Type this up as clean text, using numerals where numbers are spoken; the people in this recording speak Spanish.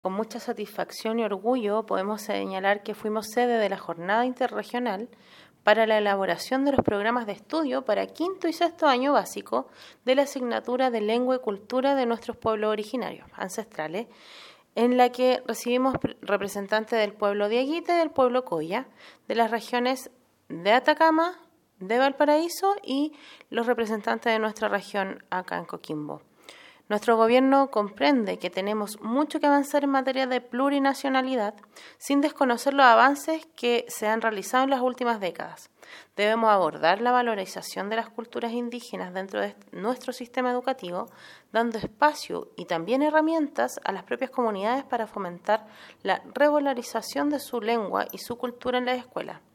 Con mucha satisfacción y orgullo podemos señalar que fuimos sede de la Jornada Interregional para la elaboración de los programas de estudio para quinto y sexto año básico de la asignatura de Lengua y Cultura de nuestros pueblos originarios ancestrales, en la que recibimos representantes del pueblo Diaguita y del pueblo Coya, de las regiones de Atacama, de Valparaíso y los representantes de nuestra región acá en Coquimbo. Nuestro gobierno comprende que tenemos mucho que avanzar en materia de plurinacionalidad, sin desconocer los avances que se han realizado en las últimas décadas. Debemos abordar la valorización de las culturas indígenas dentro de nuestro sistema educativo, dando espacio y también herramientas a las propias comunidades para fomentar la revalorización de su lengua y su cultura en las escuelas.